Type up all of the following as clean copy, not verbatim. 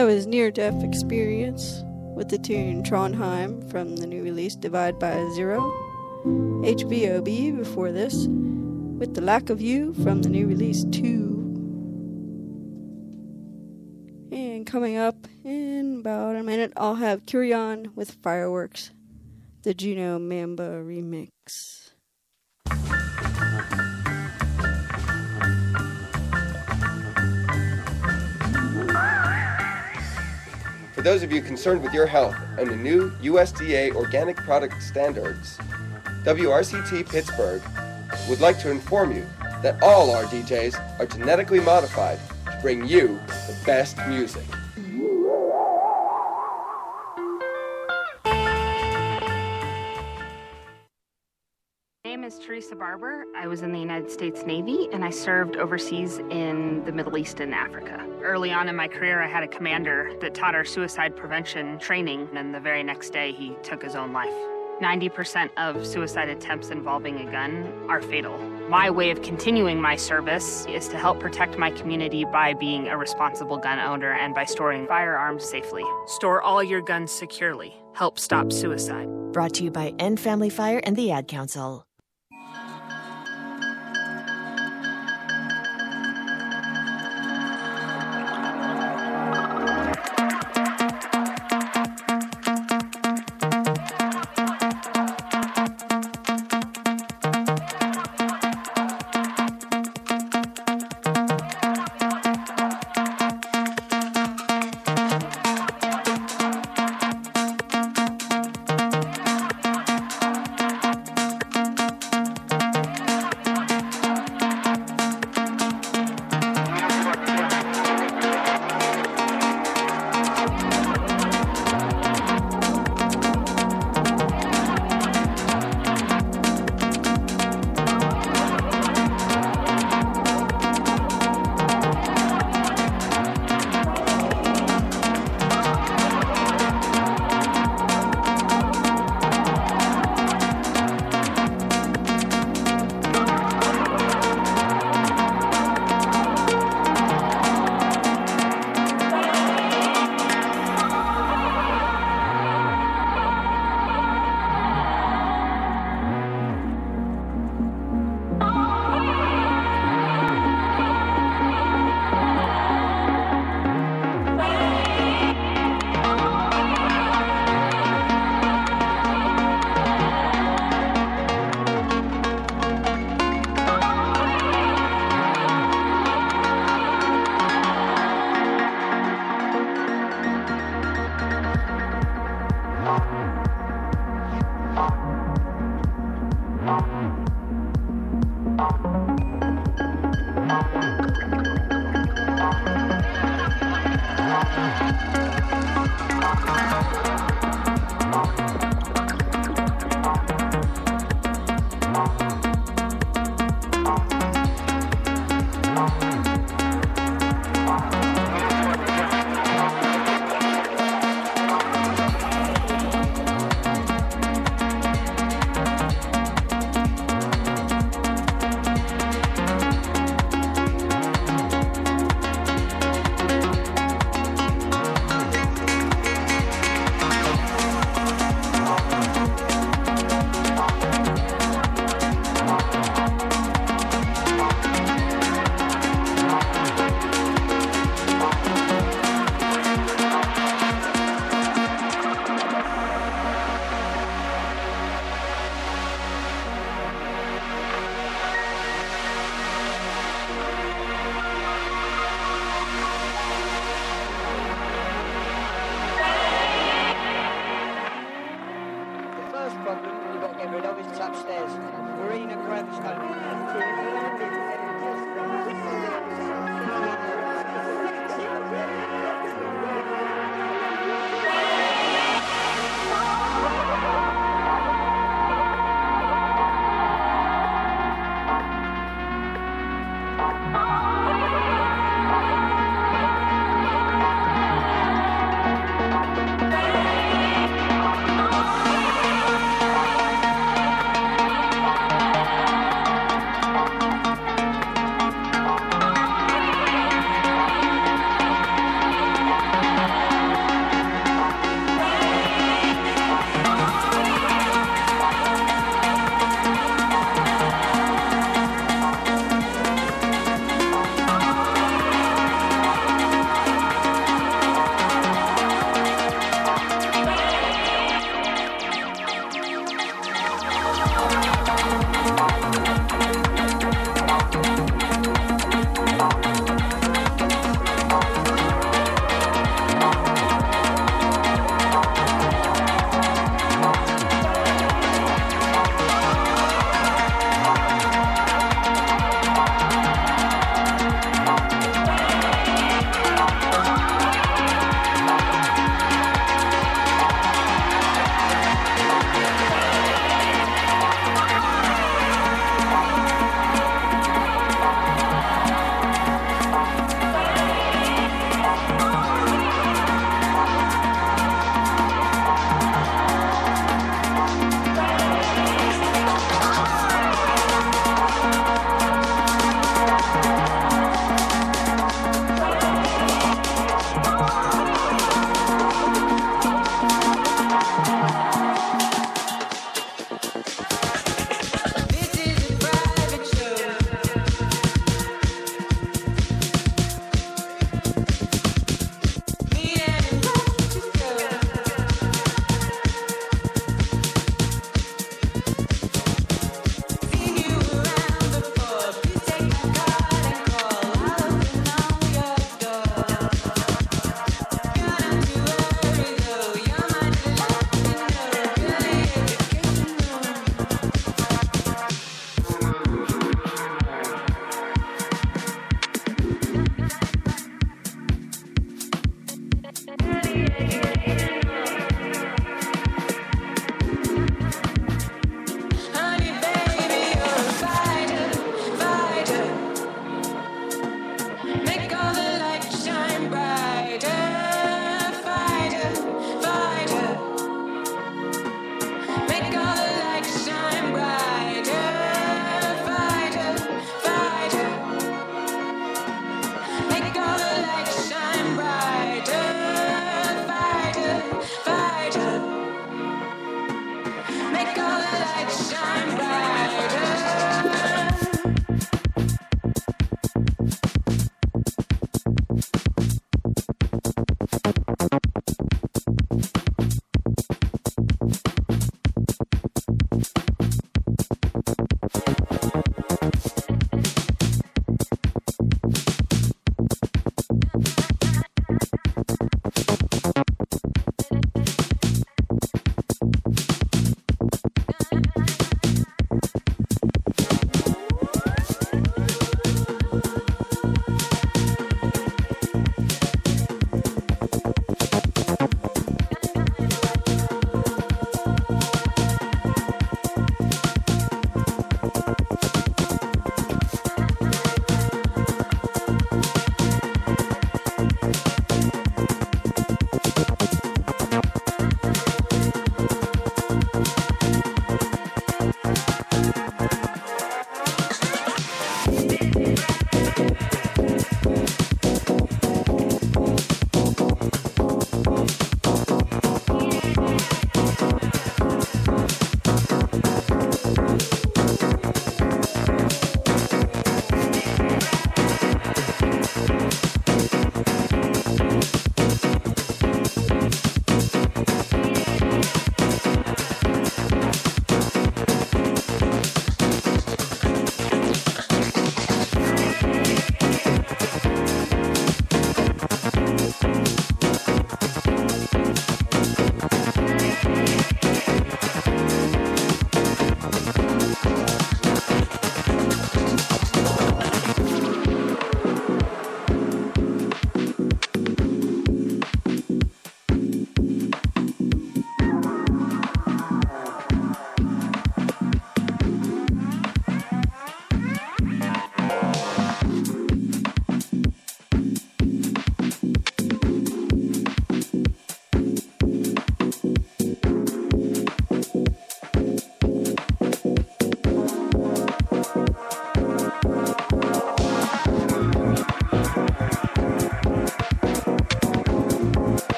That was Near Death Experience with the tune Trondheim from the new release Divide by Zero. HBOB before this with The Lack of You from the new release 2. And coming up in about a minute, I'll have Curion with Fireworks, the Juno Mamba remix. For those of you concerned with your health and the new USDA organic product standards, WRCT Pittsburgh would like to inform you that all our DJs are genetically modified to bring you the best music. My name is Teresa Barber. I was in the United States Navy and I served overseas in the Middle East and Africa. Early on in my career, I had a commander that taught our suicide prevention training, and the very next day he took his own life. 90% of suicide attempts involving a gun are fatal. My way of continuing my service is to help protect my community by being a responsible gun owner and by storing firearms safely. Store all your guns securely. Help stop suicide. Brought to you by End Family Fire and the Ad Council.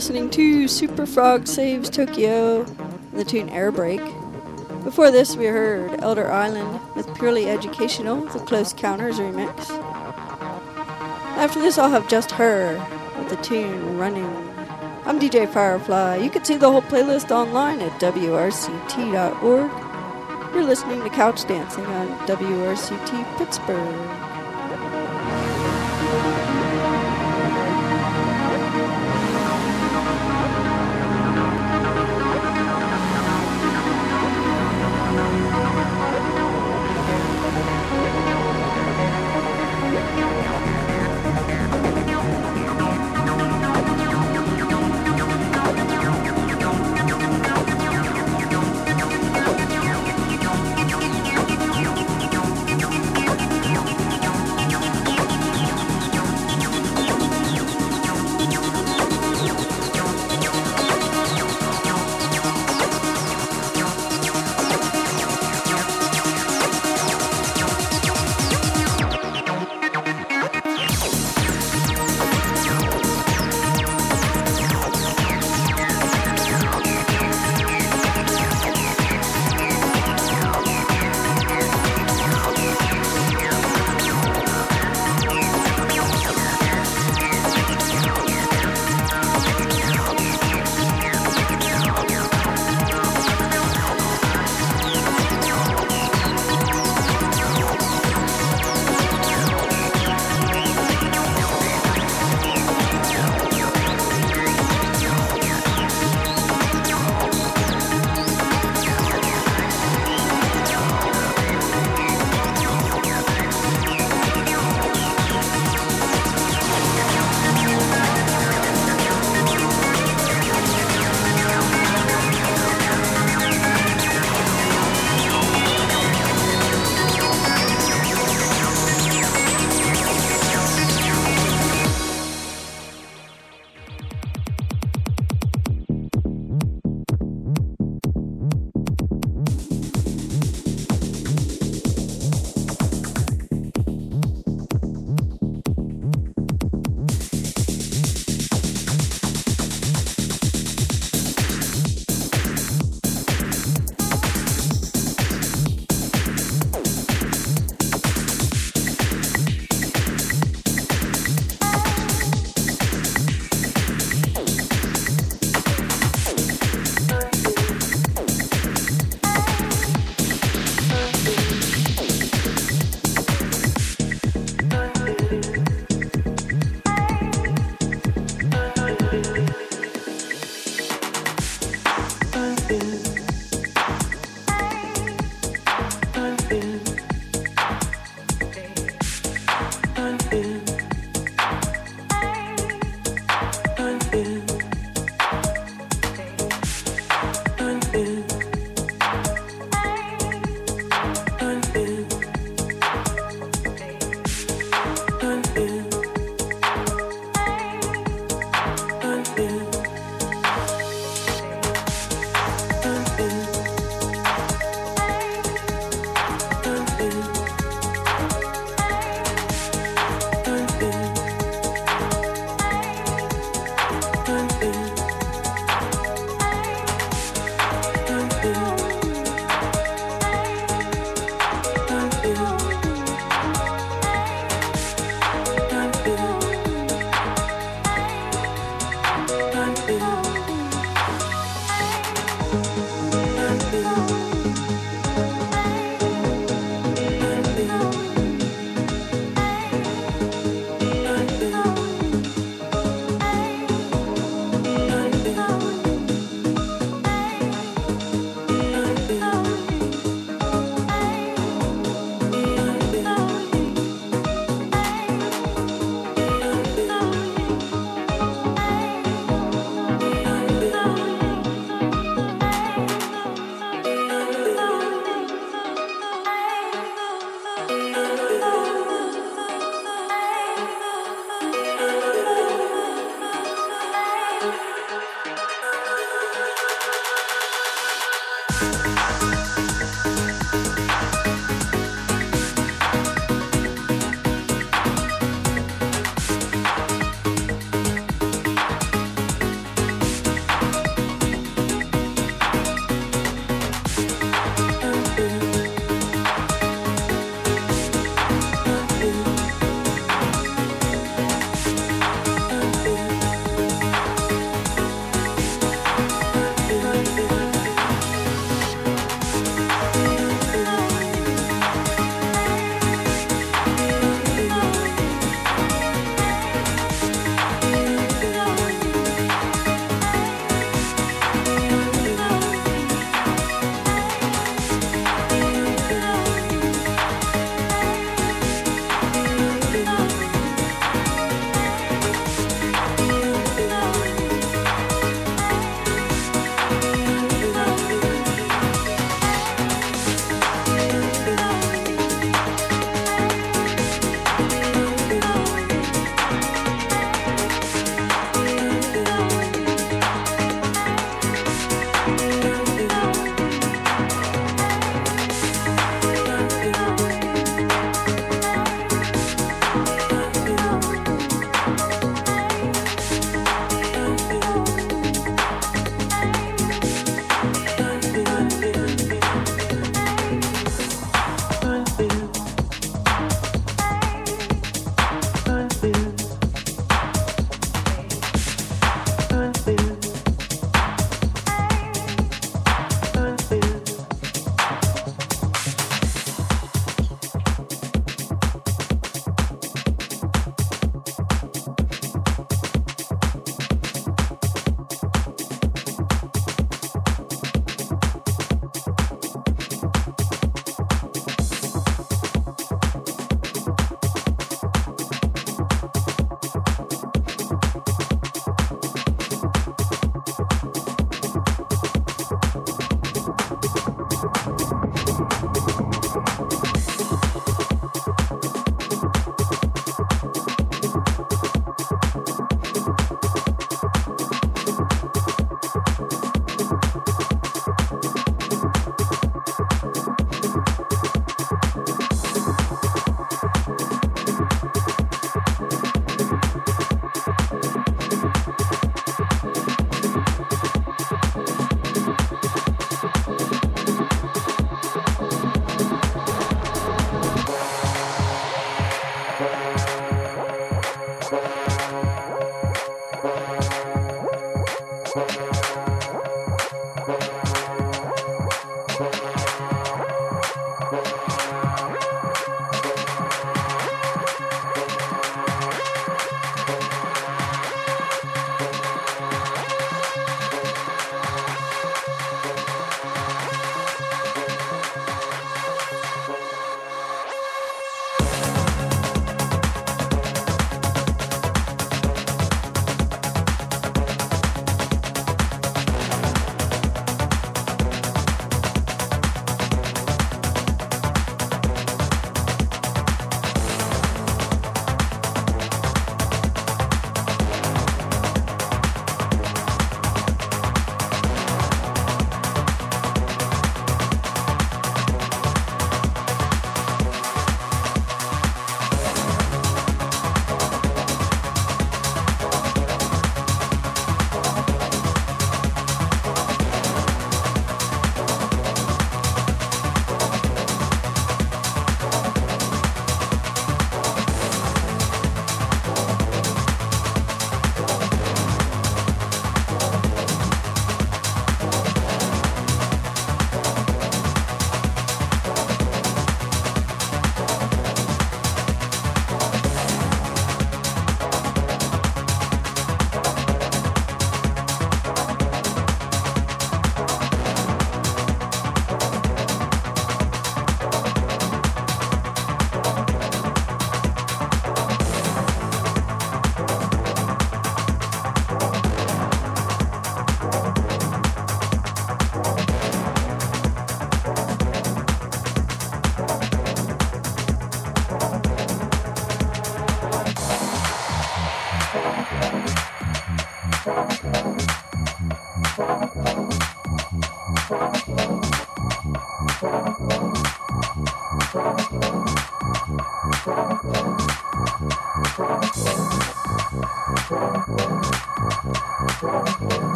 listening to Super Frog Saves Tokyo, the tune Air Break. Before this, we heard Elder Island with Purely Educational, the Close Counters remix. After this, I'll have Just Her with the tune Running. I'm DJ Firefly. You can see the whole playlist online at wrct.org. You're listening to Couch Dancing on WRCT Pittsburgh.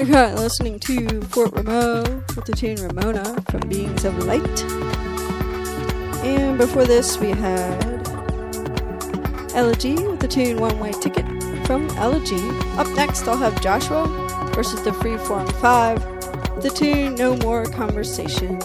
currently listening to Fort Ramo with the tune Ramona from Beings of Light. And before this, we had Elegy with the tune One Way Ticket from Elegy. Up next, I'll have Joshua versus the Freeform 5, the tune No More Conversations.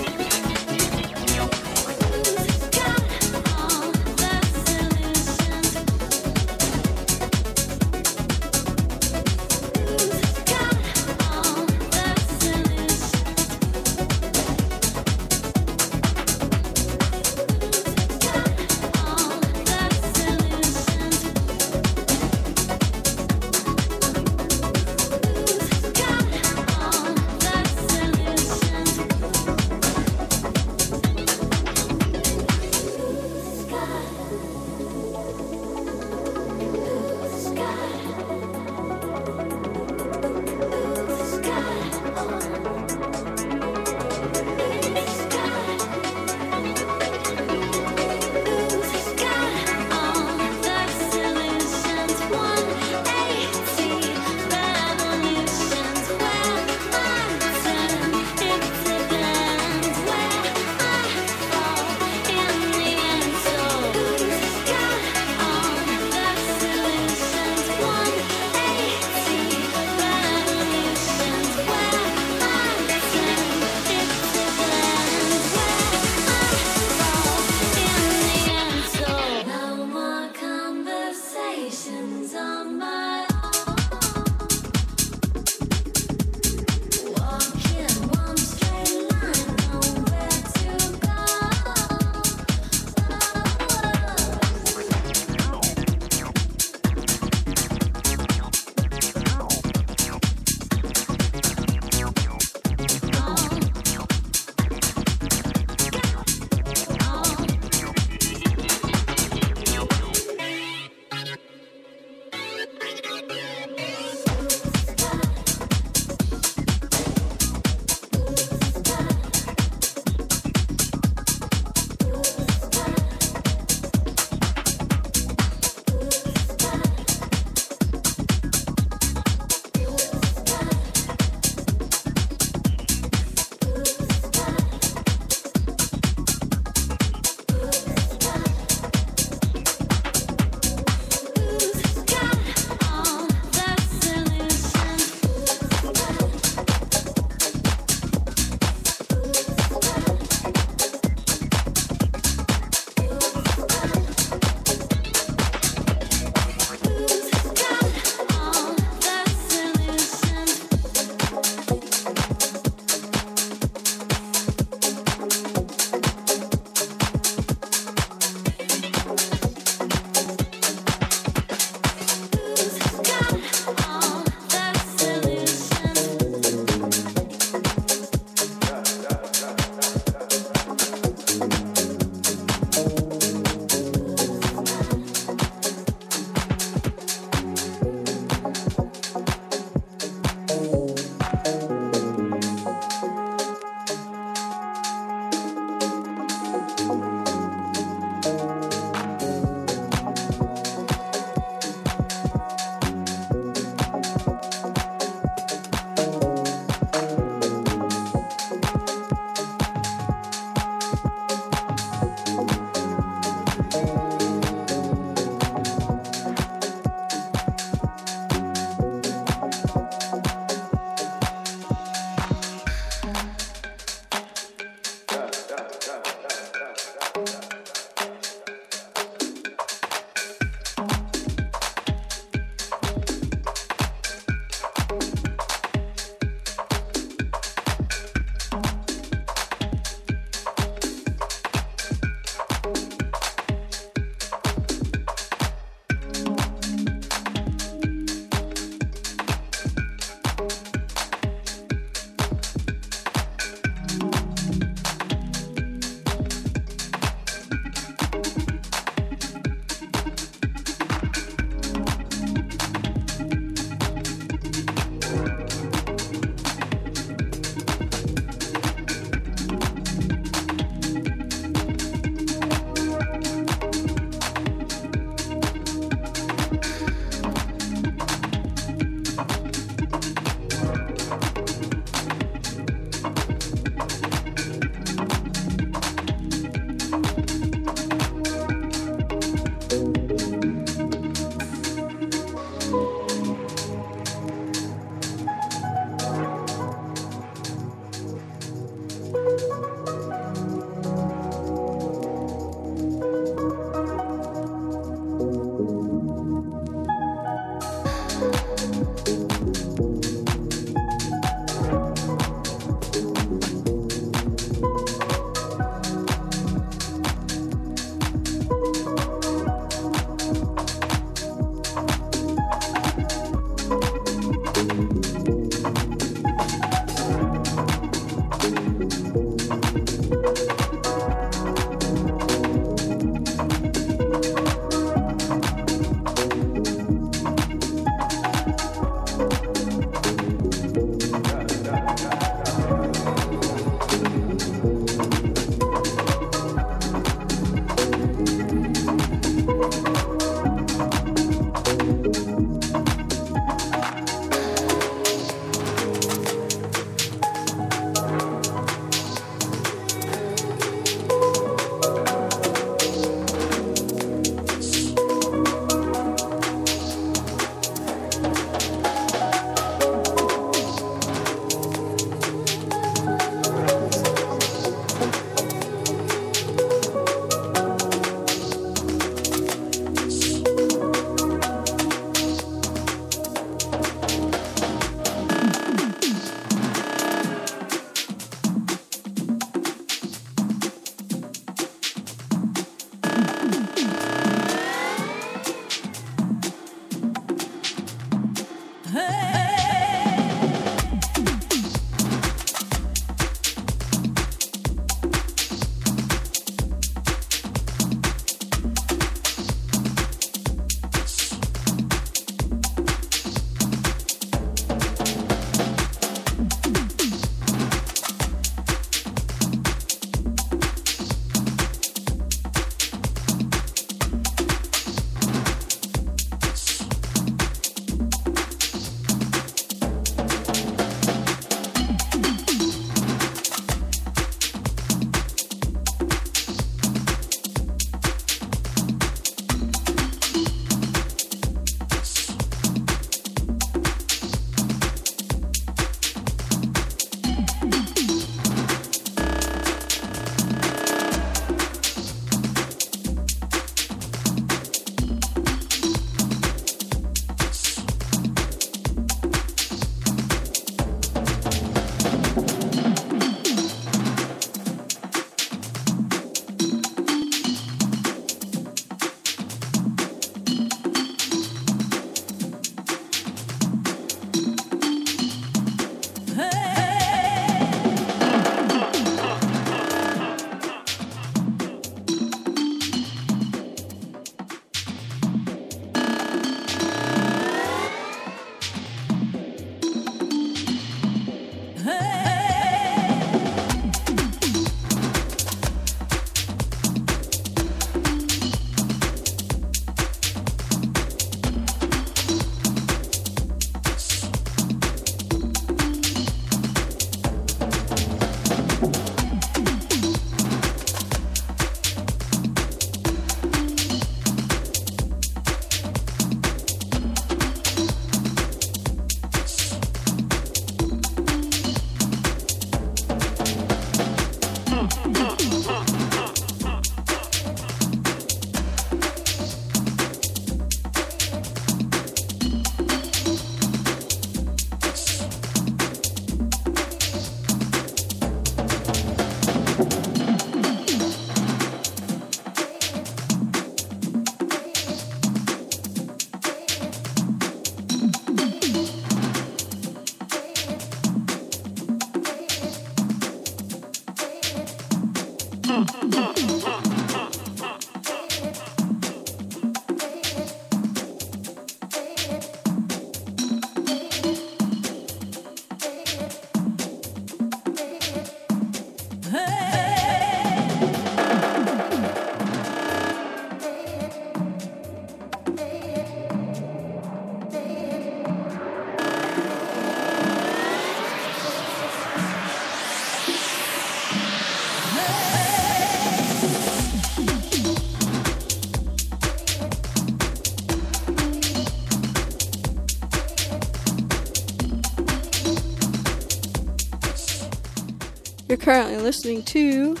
You're currently listening to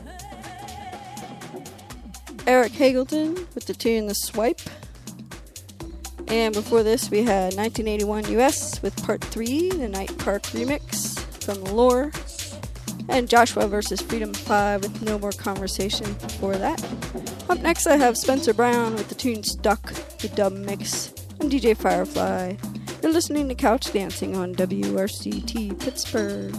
Eric Hagelton with the tune The Swipe. And before this, we had 1981 US with Part 3, the Night Park remix from Lore. And Joshua vs. Freedom 5 with No More Conversation before that. Up next, I have Spencer Brown with the tune Stuck, the dub mix. I'm DJ Firefly. You're listening to Couch Dancing on WRCT Pittsburgh.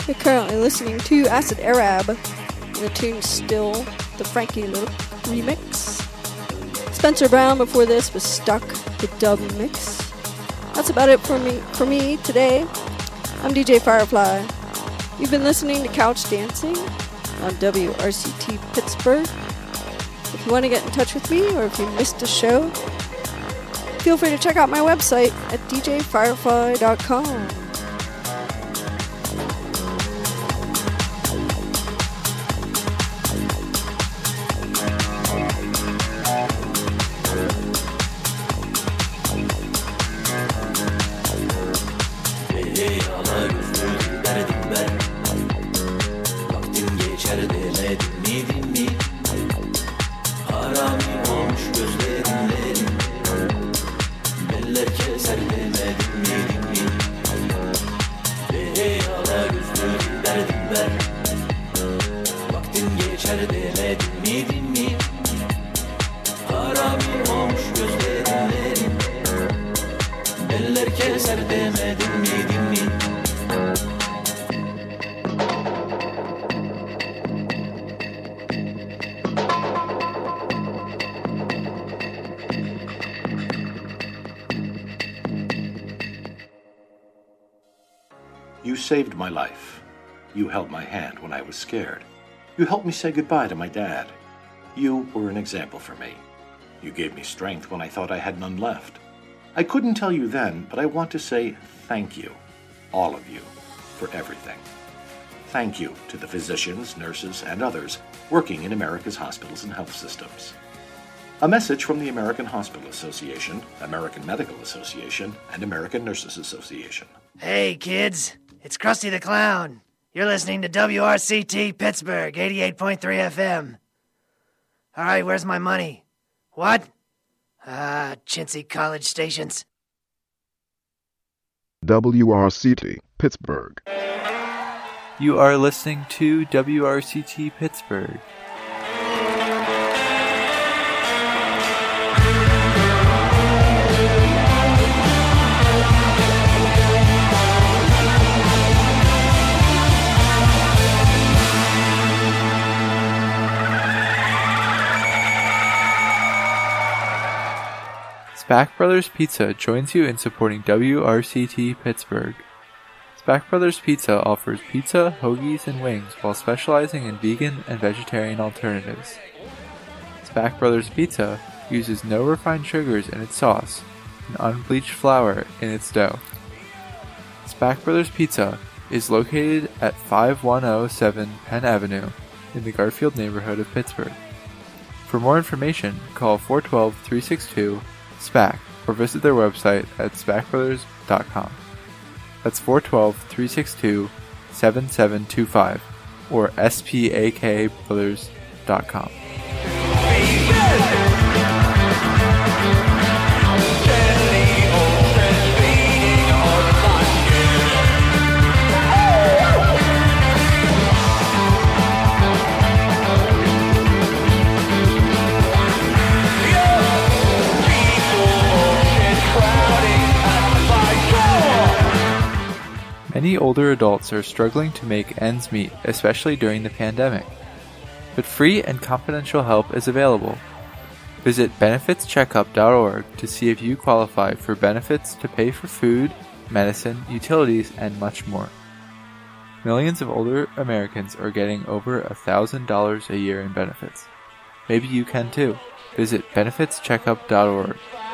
You're currently listening to Acid Arab, and the tune Still, the Frankie Little remix. Spencer Brown before this was Stuck, the dub mix. That's about it for me today. I'm DJ Firefly. You've been listening to Couch Dancing on WRCT Pittsburgh. If you want to get in touch with me, or if you missed a show, feel free to check out my website at djfirefly.com. You saved my life. You held my hand when I was scared. You helped me say goodbye to my dad. You were an example for me. You gave me strength when I thought I had none left. I couldn't tell you then, but I want to say thank you, all of you, for everything. Thank you to the physicians, nurses, and others working in America's hospitals and health systems. A message from the American Hospital Association, American Medical Association, and American Nurses Association. Hey, kids. It's Krusty the Clown. You're listening to WRCT Pittsburgh, 88.3 FM. All right, where's my money? What? Chintzy college stations. WRCT Pittsburgh. You are listening to WRCT Pittsburgh. Spack Brothers Pizza joins you in supporting WRCT Pittsburgh. Spack Brothers Pizza offers pizza, hoagies, and wings while specializing in vegan and vegetarian alternatives. Spack Brothers Pizza uses no refined sugars in its sauce and unbleached flour in its dough. Spack Brothers Pizza is located at 5107 Penn Avenue in the Garfield neighborhood of Pittsburgh. For more information, call 412-362-SPAC or visit their website at spackbrothers.com. That's 412-362-7725 or spakbrothers.com. Many older adults are struggling to make ends meet, especially during the pandemic. But free and confidential help is available. Visit benefitscheckup.org to see if you qualify for benefits to pay for food, medicine, utilities, and much more. Millions of older Americans are getting over $1,000 a year in benefits. Maybe you can too. Visit benefitscheckup.org.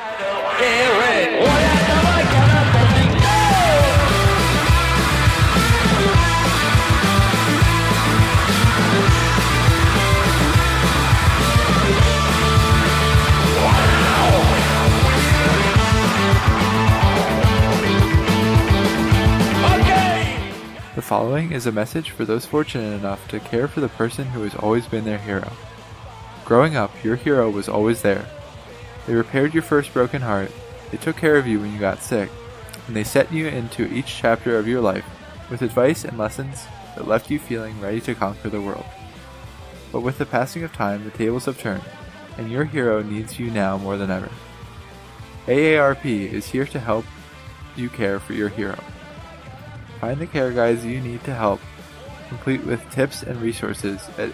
The following is a message for those fortunate enough to care for the person who has always been their hero. Growing up, your hero was always there. They repaired your first broken heart, they took care of you when you got sick, and they set you into each chapter of your life with advice and lessons that left you feeling ready to conquer the world. But with the passing of time, the tables have turned, and your hero needs you now more than ever. AARP is here to help you care for your hero. Find the care guides you need to help complete with tips and resources at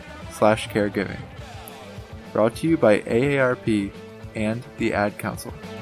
aarp.org/caregiving. Brought to you by AARP and the Ad Council.